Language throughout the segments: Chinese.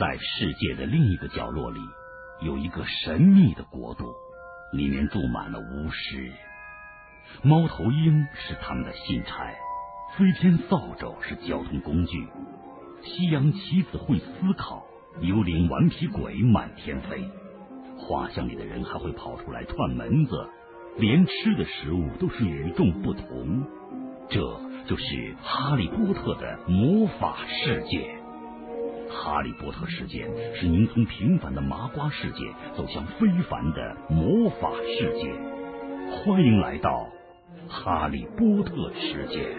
在世界的另一个角落里，有一个神秘的国度，里面住满了巫师。猫头鹰是他们的信差，飞天扫帚是交通工具，西洋棋子会思考，幽灵顽皮鬼满天飞。画像里的人还会跑出来串门子，连吃的食物都是与众不同。这就是哈利波特的魔法世界。哈利波特事件是您从平凡的麻瓜世界走向非凡的魔法世界。欢迎来到哈利波特世界。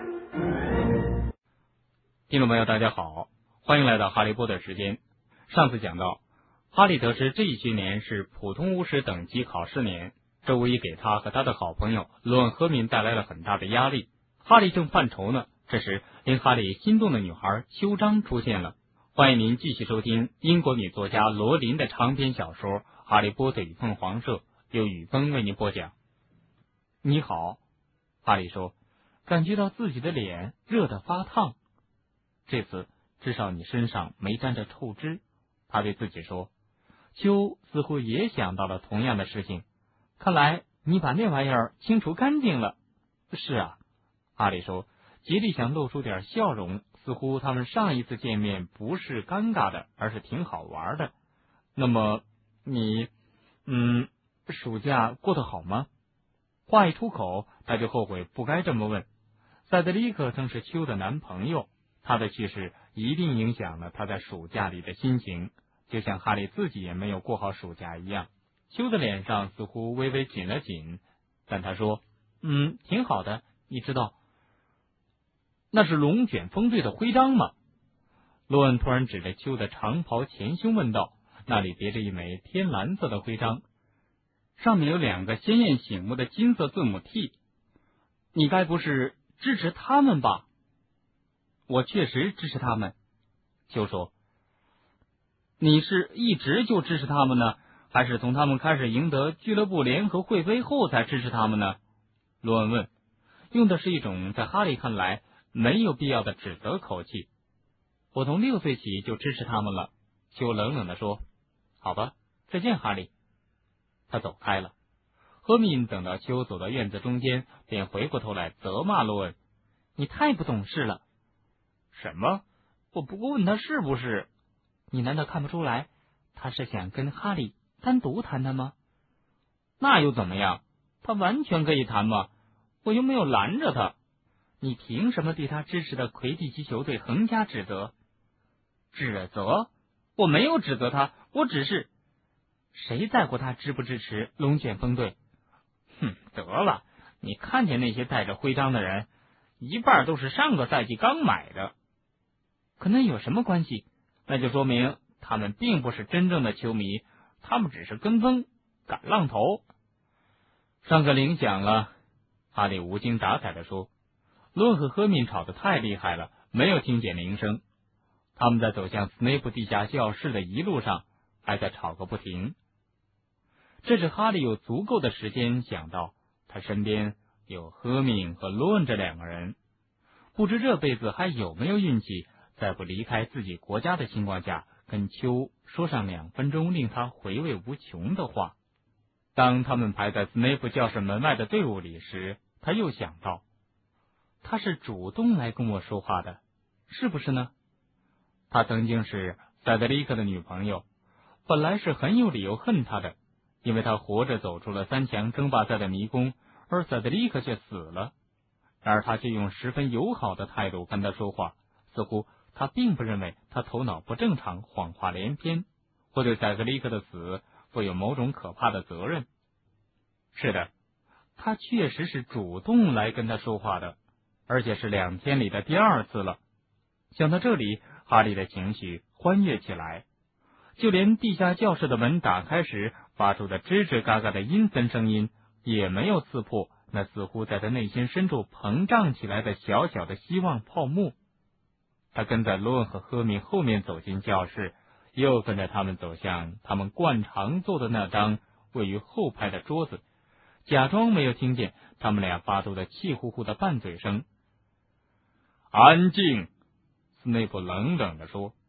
听众朋友大家好，欢迎来到哈利波特时间。上次讲到，哈利得知这一学年是普通巫师等级考试年，这无疑给他和他的好朋友罗恩·赫敏带来了很大的压力。哈利正犯愁呢，这时令哈利心动的女孩秋张出现了。欢迎您继续收听英国女作家罗琳的长篇小说《哈利波特与凤凰社》，由雨峰为您播讲。你好，哈利说，感觉到自己的脸热得发烫。这次至少你身上没沾着臭汁，他对自己说。秋似乎也想到了同样的事情，看来你把那玩意儿清除干净了。是啊，哈利说，竭力想露出点笑容，似乎他们上一次见面不是尴尬的，而是挺好玩的。那么你暑假过得好吗？话一出口，他就后悔不该这么问。塞德里克正是秋的男朋友，他的去世一定影响了他在暑假里的心情，就像哈利自己也没有过好暑假一样。秋的脸上似乎微微紧了紧，但他说挺好的，你知道那是龙卷风队的徽章吗？罗恩突然指着秋的长袍前胸问道，那里别着一枚天蓝色的徽章，上面有2个鲜艳醒目的金色字母 T。 你该不是支持他们吧？我确实支持他们，秋说。你是一直就支持他们呢，还是从他们开始赢得俱乐部联合会杯后才支持他们呢？罗恩问，用的是一种在哈利看来没有必要的指责口气。我从6岁起就支持他们了，秋冷冷地说。好吧，再见哈利。他走开了。赫敏等到秋走到院子中间，便回过头来责骂罗恩，你太不懂事了。什么？我不过问他是不是？你难道看不出来他是想跟哈利单独谈谈吗？那又怎么样？他完全可以谈嘛，我又没有拦着他。你凭什么对他支持的魁地奇球队横加指责？指责？我没有指责他，我只是……谁在乎他支不支持龙卷风队？得了，你看见那些带着徽章的人，一半都是上个赛季刚买的。可那有什么关系？那就说明他们并不是真正的球迷，他们只是跟风赶浪头。上课铃响了，哈利无精打采地说。罗恩和赫敏吵得太厉害了，没有听见铃声。他们在走向斯内普地下教室的一路上还在吵个不停。这时哈利有足够的时间想到他身边有赫敏和罗恩这2个人，不知这辈子还有没有运气在不离开自己国家的情况下跟秋说上2分钟令他回味无穷的话。当他们排在斯内普教室门外的队伍里时，他又想到他是主动来跟我说话的，是不是呢？他曾经是塞德里克的女朋友，本来是很有理由恨他的，因为他活着走出了3强争霸赛的迷宫，而塞德里克却死了。然而他却用十分友好的态度跟他说话，似乎他并不认为他头脑不正常，谎话连篇，或对塞德里克的死负有某种可怕的责任。是的，他确实是主动来跟他说话的，而且是2天里的第2次了。想到这里，哈利的情绪欢悦起来，就连地下教室的门打开时发出的吱吱嘎嘎的阴森声音也没有刺破那似乎在他内心深处膨胀起来的小小的希望泡沫。他跟在罗恩和赫敏后面走进教室，又跟着他们走向他们惯常坐的那张位于后排的桌子，假装没有听见他们俩发出的气呼呼的拌嘴声。安静，斯内普冷冷地说，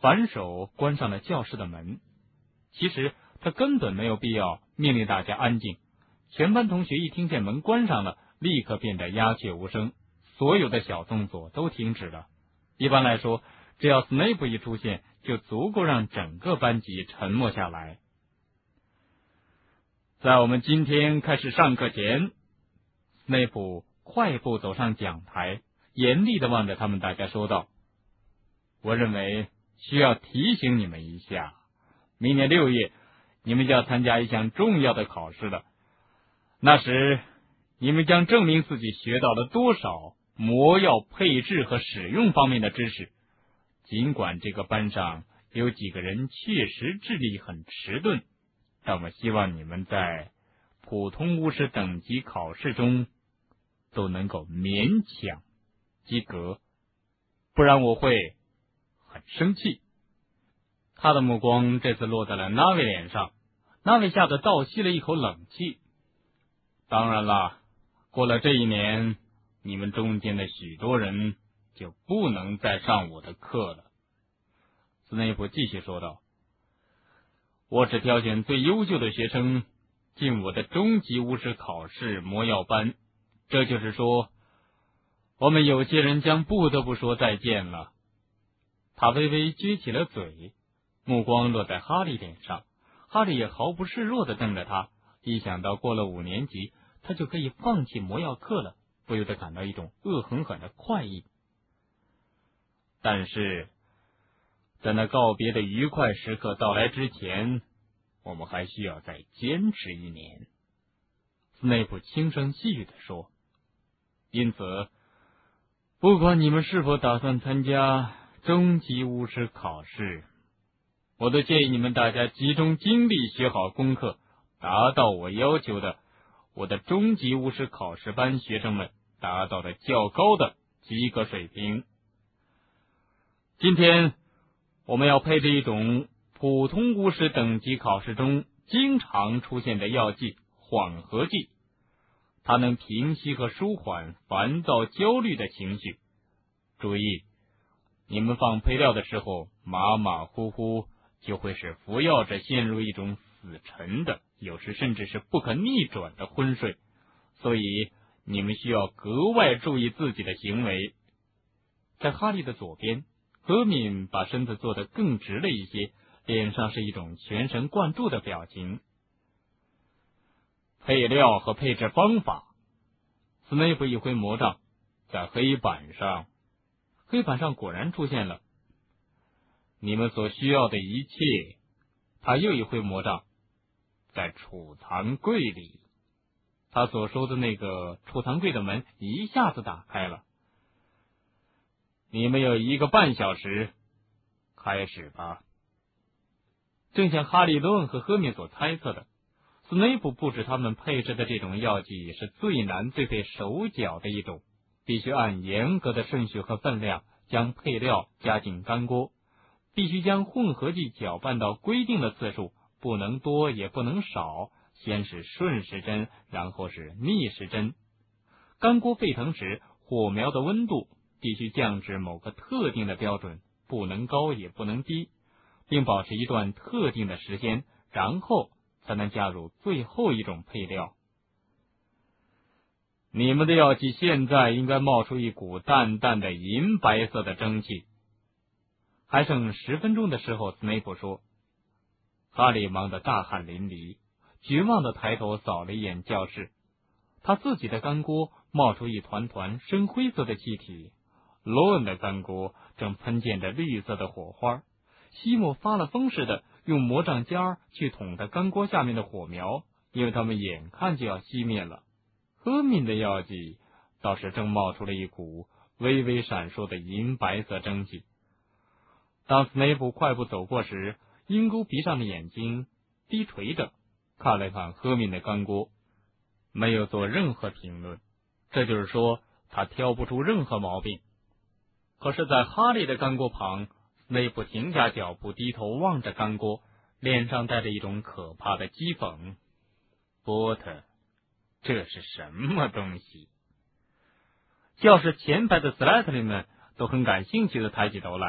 反手关上了教室的门。其实他根本没有必要命令大家安静，全班同学一听见门关上了，立刻变得鸦雀无声，所有的小动作都停止了。一般来说，只要斯内普一出现，就足够让整个班级沉默下来。在我们今天开始上课前，斯内普快步走上讲台，严厉地望着他们大家说道：我认为需要提醒你们一下，明年6月你们就要参加一项重要的考试了。那时你们将证明自己学到了多少魔药配置和使用方面的知识。尽管这个班上有几个人确实智力很迟钝，但我希望你们在普通巫师等级考试中都能够勉强及格，不然我会很生气。他的目光这次落在了那位脸上，那位吓得倒吸了一口冷气。当然了，过了这一年，你们中间的许多人就不能再上我的课了。斯内普继续说道：我只挑选最优秀的学生进我的终极巫师考试魔药班，这就是说，我们有些人将不得不说再见了。他微微撅起了嘴，目光落在哈利脸上，哈利也毫不示弱地瞪着他。一想到过了5年级他就可以放弃魔药课了，不由得感到一种恶狠狠的快意。但是在那告别的愉快时刻到来之前，我们还需要再坚持1年。斯内普轻声细语地说：因此不管你们是否打算参加终极巫师考试，我都建议你们大家集中精力学好功课，达到我要求的我的终极巫师考试班学生们达到的较高的及格水平。今天我们要配置一种普通巫师等级考试中经常出现的药剂——缓和剂，它能平息和舒缓烦躁焦虑的情绪。注意，你们放配料的时候马马虎虎，就会使服药者陷入一种死沉的，有时甚至是不可逆转的昏睡，所以你们需要格外注意自己的行为。在哈利的左边，赫敏把身子坐得更直了一些，脸上是一种全神贯注的表情。配料和配置方法。斯内普一挥魔杖，在黑板上果然出现了你们所需要的一切。他又一挥魔杖，在储藏柜里。他所说的那个储藏柜的门一下子打开了。你们有1个半小时，开始吧。正像哈利、罗恩和赫敏所猜测的，斯内普布置他们配置的这种药剂是最难最费手脚的一种，必须按严格的顺序和分量将配料加进干锅，必须将混合剂搅拌到规定的次数，不能多也不能少，先是顺时针，然后是逆时针。干锅沸腾时，火苗的温度必须降至某个特定的标准，不能高也不能低，并保持一段特定的时间，然后才能加入最后一种配料。你们的药剂现在应该冒出一股淡淡的银白色的蒸汽。还剩10分钟的时候，斯内普说。哈利忙得大汗淋漓，绝望地抬头扫了一眼教室。他自己的干锅冒出一团团深灰色的气体，罗恩的干锅正喷溅着绿色的火花。西姆发了疯似的用魔杖尖去捅他干锅下面的火苗，因为他们眼看就要熄灭了。赫敏的药剂倒是正冒出了一股微微闪烁的银白色蒸汽。当斯内普快步走过时，鹰钩鼻上的眼睛低垂着，看了看赫敏的干锅，没有做任何评论。这就是说，他挑不出任何毛病。可是在哈利的干锅旁，斯内普停下脚步，低头望着干锅，脸上带着一种可怕的讥讽。波特，这是什么东西？教室前排的斯莱特林们都很感兴趣地抬起头来，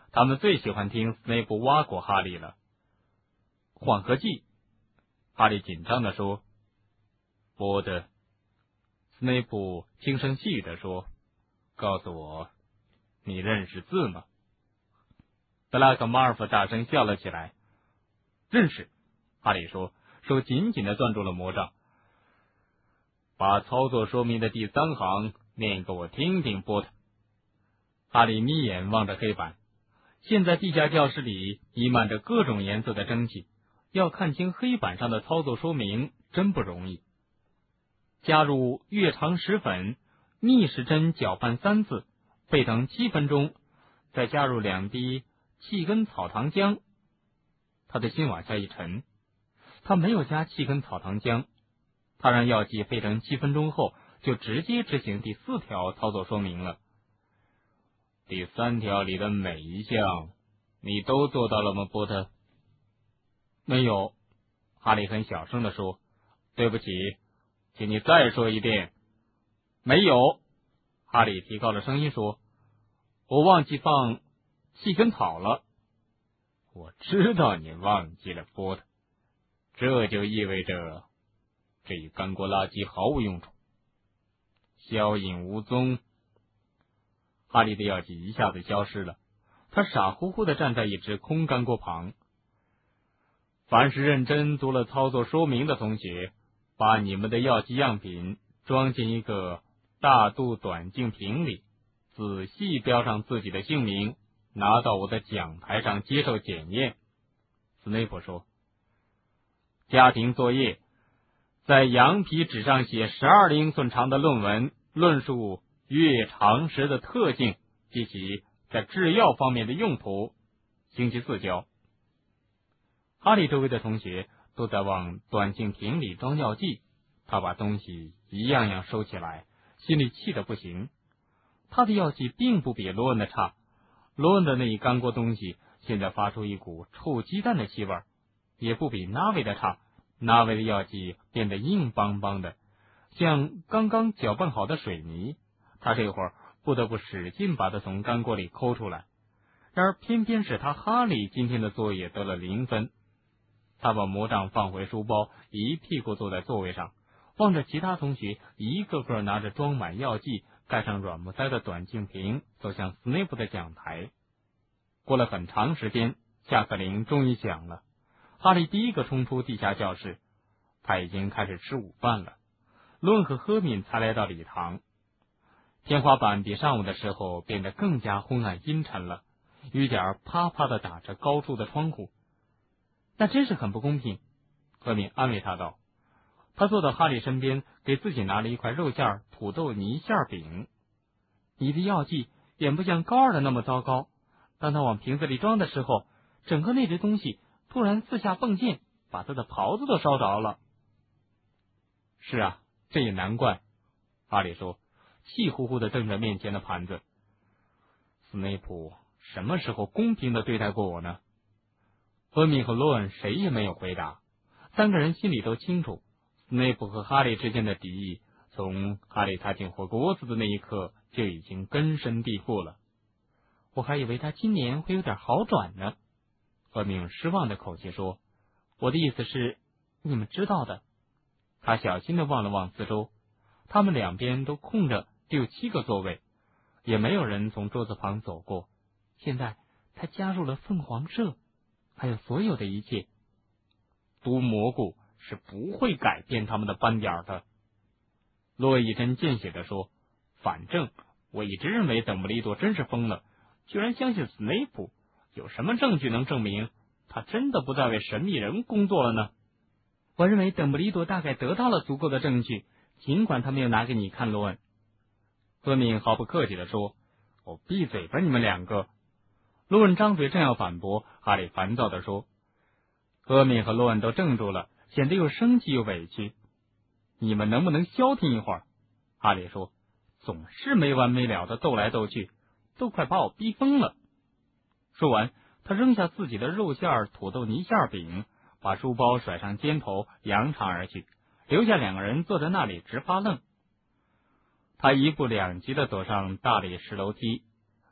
他们最喜欢听斯内普挖苦哈利了。缓和剂，哈利紧张地说。波特，斯内普轻声细语地说，告诉我，你认识字吗？德拉克马尔夫大声笑了起来。认识，哈利说，手紧紧地攥住了魔杖。把操作说明的第3行念给我听听，波特。哈利眯眼望着黑板。现在地下教室里弥漫着各种颜色的蒸汽，要看清黑板上的操作说明真不容易。加入月长石粉，逆时针搅拌3次，沸腾7分钟，再加入2滴气根草糖浆。他的心往下一沉，他没有加气根草糖浆，他让药剂沸腾7分钟后就直接执行第4条操作说明了。第3条里的每一项你都做到了吗，波特？没有，哈利很小声地说。对不起，请你再说一遍。没有，哈利提高了声音说，我忘记放气根草了。我知道你忘记了，波特，这就意味着这一干锅垃圾毫无用处，消影无踪。哈利的药剂一下子消失了，他傻乎乎地站在一只空干锅旁。凡是认真读了操作说明的同学，把你们的药剂样品装进一个大肚短径瓶里，仔细标上自己的姓名，拿到我的讲台上接受检验。斯内普说。家庭作业，在羊皮纸上写12英寸长的论文，论述月长石的特性及其在制药方面的用途。星期4交。哈利周围的同学都在往短径瓶里装药剂，他把东西一样样收起来，心里气得不行。他的药剂并不比罗恩的差，罗恩的那一干锅东西现在发出一股臭鸡蛋的气味，也不比纳维的差。纳维的药剂变得硬邦邦的，像刚刚搅拌好的水泥，他这会儿不得不使劲把它从干锅里抠出来。然而偏偏是他哈利今天的作业得了0分。他把魔杖放回书包，一屁股坐在座位上，望着其他同学一个个拿着装满药剂、盖上软木塞的短径瓶走向斯内普的讲台。过了很长时间，下课铃终于响了。哈利第一个冲出地下教室，他已经开始吃午饭了。罗恩和赫敏才来到礼堂。天花板比上午的时候变得更加昏暗阴沉了，雨点啪啪地打着高处的窗户。那真是很不公平，赫敏安慰他道。他坐到哈利身边，给自己拿了一块肉馅土豆泥馅饼。你的药剂远不像高2的那么糟糕，当他往瓶子里装的时候，整个那只东西突然四下迸溅，把他的袍子都烧着了。是啊，这也难怪，哈利说，气呼呼地瞪着面前的盘子。斯内普什么时候公平地对待过我呢？赫敏和罗恩谁也没有回答。3个人心里都清楚，斯内普和哈利之间的敌意从哈利踏进火锅子的那一刻就已经根深蒂固了。我还以为他今年会有点好转呢，赫敏用失望的口气说。我的意思是，你们知道的。他小心地望了望四周，他们两边都空着6-7个座位，也没有人从桌子旁走过。现在他加入了凤凰社，还有所有的一切。毒蘑菇是不会改变他们的斑点的。洛伊一针见血地说，反正我一直认为邓布利多真是疯了，居然相信斯内普。有什么证据能证明他真的不再为神秘人工作了呢？我认为邓布利多大概得到了足够的证据，尽管他没有拿给你看，罗恩。赫敏毫不客气地说。闭嘴吧，你们2个。罗恩张嘴正要反驳，哈利烦躁地说。赫敏和罗恩都怔住了，显得又生气又委屈。你们能不能消停一会儿？哈利说，总是没完没了的斗来斗去，都快把我逼疯了。说完，他扔下自己的肉馅土豆泥馅饼，把书包甩上肩头，扬长而去，留下2个人坐在那里直发愣。他1步2级地走上大理石楼梯，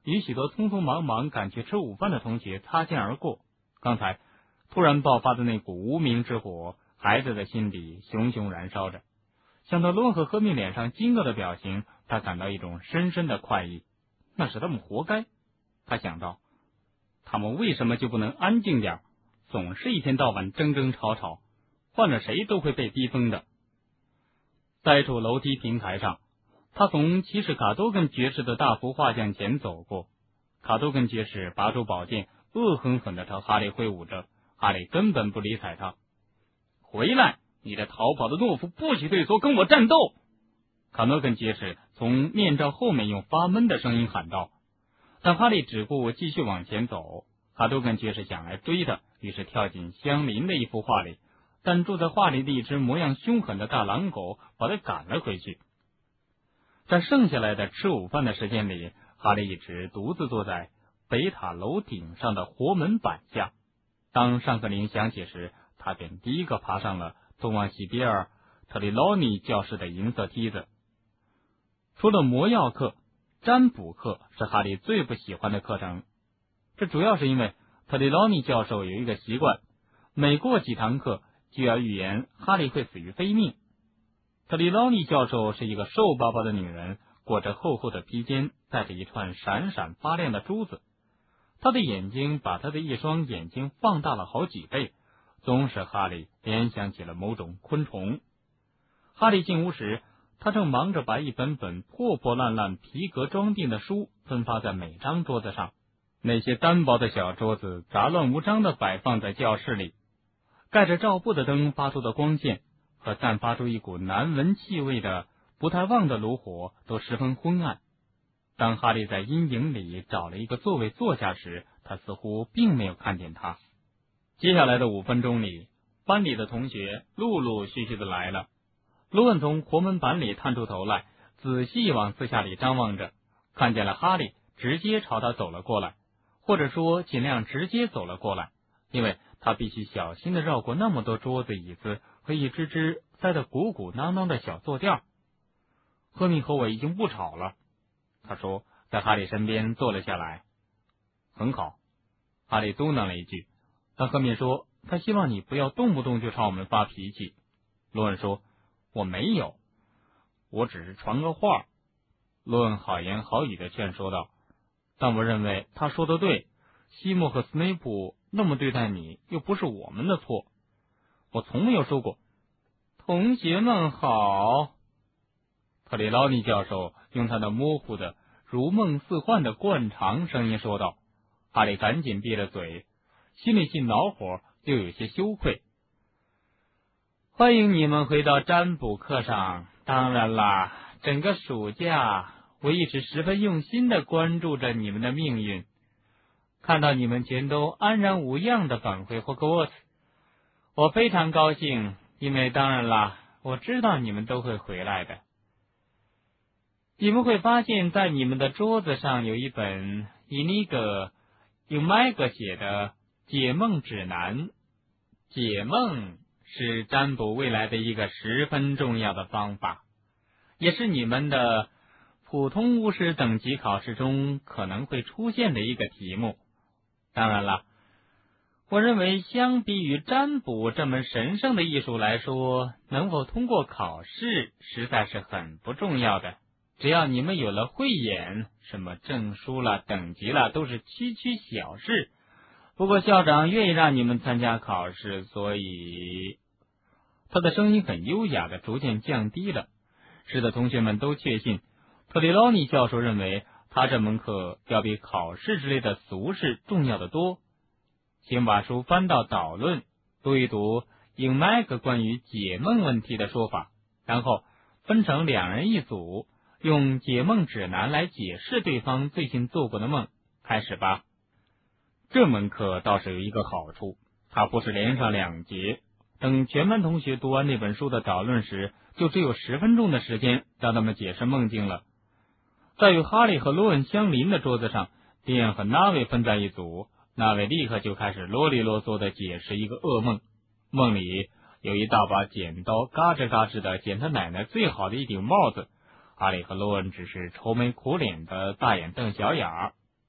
与许多匆匆忙忙赶去吃午饭的同学擦肩而过。刚才突然爆发的那股无名之火，孩子的心里熊熊燃烧着。想到罗恩和赫敏脸上惊愕的表情，他感到一种深深的快意。那是他们活该。他想到，他们为什么就不能安静点，总是一天到晚争争吵吵，换了谁都会被逼疯的。在一处楼梯平台上，他从骑士卡多根爵士的大幅画像前走过。卡多根爵士拔出宝剑，恶狠狠地朝哈利挥舞着，哈利根本不理睬他。回来，你的逃跑的懦夫，不许退缩，跟我战斗！卡多根爵士从面罩后面用发闷的声音喊道。但哈利只顾继续往前走，卡多根爵士想来追他，于是跳进相邻的一幅画里，但住在画里的一只模样凶狠的大狼狗把他赶了回去。在剩下来的吃午饭的时间里，哈利一直独自坐在北塔楼顶上的活门板下。当上课铃响起时，他便第一个爬上了通往西比尔特里劳尼教室的银色梯子。除了魔药课，占卜课是哈利最不喜欢的课程。这主要是因为特里劳尼教授有一个习惯，每过几堂课就要预言哈利会死于非命。特里劳尼教授是一个瘦巴巴的女人，裹着厚厚的披肩，戴着一串闪闪发亮的珠子。她的眼睛把她的一双眼睛放大了好几倍，总使哈利联想起了某种昆虫。哈利进屋时，他正忙着把一本本破破烂烂皮革装订的书分发在每张桌子上。那些单薄的小桌子杂乱无章地摆放在教室里，盖着罩布的灯发出的光线和散发出一股难闻气味的不太旺的炉火都十分昏暗。当哈利在阴影里找了一个座位坐下时，他似乎并没有看见他。接下来的5分钟里，班里的同学陆陆续续的来了。罗恩从活门板里探出头来，仔细往四下里张望着，看见了哈利，直接朝他走了过来，或者说尽量直接走了过来，因为他必须小心的绕过那么多桌子椅子和一只只塞得鼓鼓囊囊的小坐垫。赫敏和我已经不吵了，他说，在哈利身边坐了下来。很好，哈利嘟囔了一句。但赫敏说，他希望你不要动不动就朝我们发脾气。罗恩说，我没有，我只是传个话。罗恩好言好语的劝说道，但我认为他说的对，西莫和斯内普那么对待你，又不是我们的错。我从没有说过同学们好。特里劳尼教授用他那模糊的如梦似幻的惯常声音说道。哈利赶紧闭了嘴，心里既恼火又有些羞愧。欢迎你们回到占卜课上。当然啦，整个暑假我一直十分用心地关注着你们的命运，看到你们全都安然无恙地返回霍格沃茨，我非常高兴，因为当然啦，我知道你们都会回来的。你们会发现在你们的桌子上有一本以那个用麦格写的解梦指南。解梦是占卜未来的一个十分重要的方法，也是你们的普通巫师等级考试中可能会出现的一个题目。当然了，我认为相比于占卜这门神圣的艺术来说，能否通过考试实在是很不重要的。只要你们有了慧眼，什么证书了、等级了，都是区区小事。不过校长愿意让你们参加考试，所以他的声音很优雅的逐渐降低了，使得同学们都确信特里劳尼教授认为他这门课要比考试之类的俗事重要的多。请把书翻到导论，读一读英麦克关于解梦问题的说法，然后分成2人一组，用解梦指南来解释对方最近做过的梦。开始吧。这门课倒是有一个好处，它不是连上2节，等全班同学读完那本书的导论时，就只有10分钟的时间让他们解释梦境了。在与哈利和罗恩相邻的桌子上，迪恩和纳维分在一组，纳维立刻就开始啰里啰嗦的解释一个噩梦。梦里有一大把剪刀嘎吱嘎吱的剪他奶奶最好的一顶帽子，哈利和罗恩只是愁眉苦脸的大眼瞪小眼儿。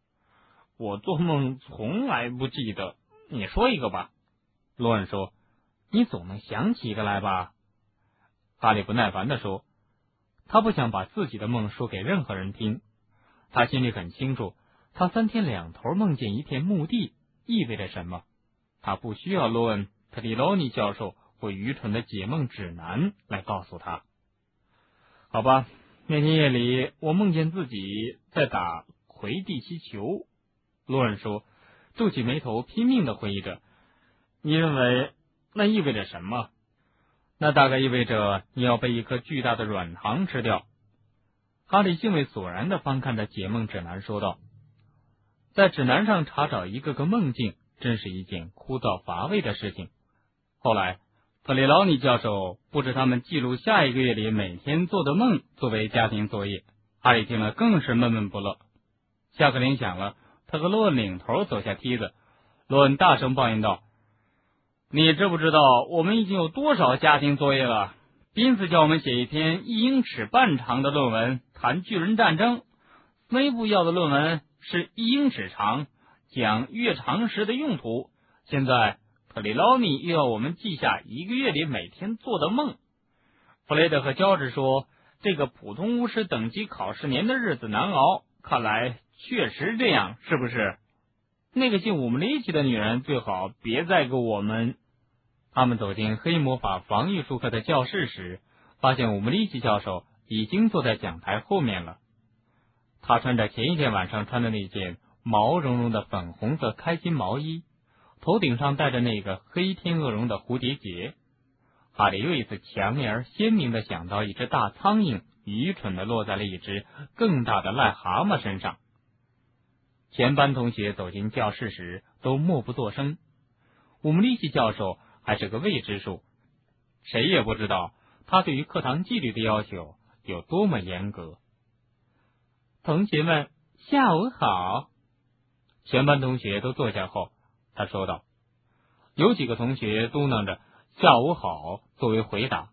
我做梦从来不记得。你说一个吧。罗恩说，你总能想起一个来吧。哈利不耐烦地说，他不想把自己的梦说给任何人听。他心里很清楚，他3天2头梦见一片墓地意味着什么。他不需要罗恩·特里劳尼教授或愚蠢的解梦指南来告诉他。好吧，那天夜里我梦见自己在打魁地奇球。罗恩说，皱起眉头拼命地回忆着。你认为那意味着什么？那大概意味着你要被一颗巨大的软糖吃掉。哈利兴味索然地翻看着解梦指南，说道，在指南上查找一个个梦境真是一件枯燥乏味的事情。后来特里劳尼教授布置他们记录下一个月里每天做的梦作为家庭作业。哈利听了更是闷闷不乐。下课铃响了，他和罗恩领头走下梯子。罗恩大声抱怨道，你知不知道我们已经有多少家庭作业了？宾斯叫我们写一篇1英尺半长的论文，谈巨人战争。威布要的论文是1英尺长，讲月长时的用途。现在特里劳尼又要我们记下1个月里每天做的梦。弗雷德和乔治说，这个普通巫师等级考试年的日子难熬。看来确实这样，是不是？那个姓伍姆利奇的女人最好别再给我们。他们走进黑魔法防御术课的教室时，发现伍姆利奇教授已经坐在讲台后面了。他穿着前一天晚上穿的那件毛茸茸的粉红色开心毛衣，头顶上戴着那个黑天鹅绒的蝴蝶结。哈利又一次强烈而鲜明地想到一只大苍蝇愚蠢地落在了一只更大的癞蛤蟆身上。全班同学走进教室时都默不作声。伍姆利奇教授还是个未知数，谁也不知道他对于课堂纪律的要求有多么严格。同学们，下午好。全班同学都坐下后，他说道。有几个同学嘟囔着下午好作为回答。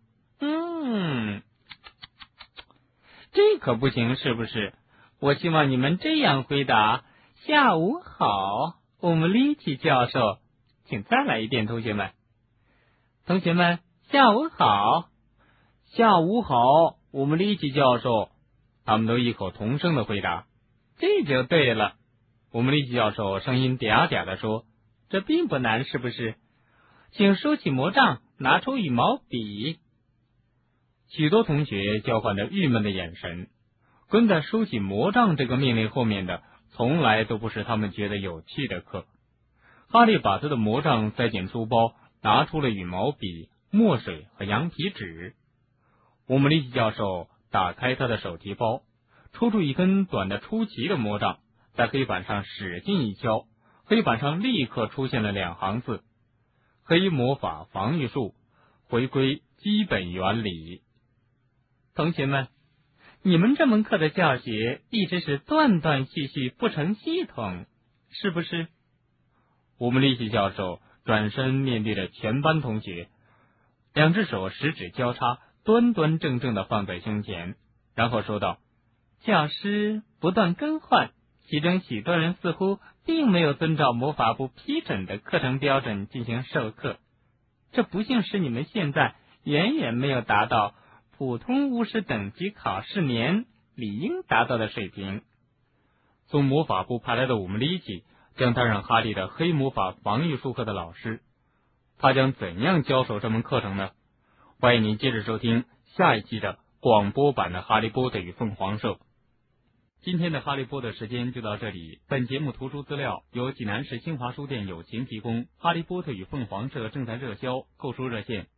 这可不行，是不是？我希望你们这样回答，下午好，伍姆利奇教授。请再来一遍，同学们。同学们，下午好。下午好，伍姆利奇教授。他们都异口同声的回答。这就对了。伍姆利奇教授声音嗲嗲的说，这并不难，是不是？请收起魔杖，拿出羽毛笔。许多同学交换着郁闷的眼神。跟在收起魔杖这个命令后面的，从来都不是他们觉得有趣的课。哈利把他的魔杖塞进书包，拿出了羽毛笔、墨水和羊皮纸。伍姆利奇教授打开他的手提包，抽出一根短得出奇的魔杖，在黑板上使劲一敲，黑板上立刻出现了2行字：黑魔法防御术，回归基本原理。同学们，你们这门课的教学一直是断断续续，不成系统，是不是？伍姆利奇教授转身面对着全班同学，2只手食指交叉，端端正正地放在胸前，然后说道，教师不断更换，其中许多人似乎并没有遵照魔法部批准的课程标准进行授课，这不幸使你们现在远远没有达到普通巫师等级考试年理应达到的水平。从魔法部派来的伍姆利奇将担任哈利的黑魔法防御术课的老师，他将怎样教授这门课程呢？欢迎您接着收听下一期的广播版的《哈利波特与凤凰社》。今天的哈利波特时间就到这里，本节目图书资料由济南市新华书店友情提供。哈利波特与凤凰社正在热销，购书热线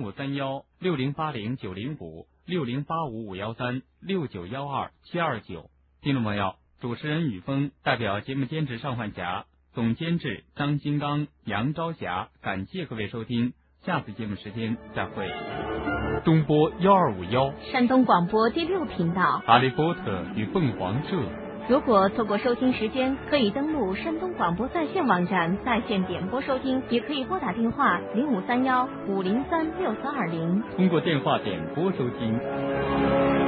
0531-6080-905-6085513-6912-729。听众朋友，主持人雨峰代表节目监制尚焕霞、总监制张金刚、杨朝霞，感谢各位收听，下次节目时间再会。中波1251， 山东广播第6频道， 哈利波特与凤凰社。 如果错过收听时间，可以登录山东广播在线网站在线点播收听，也可以拨打电话0531-503-6420， 通过电话点播收听。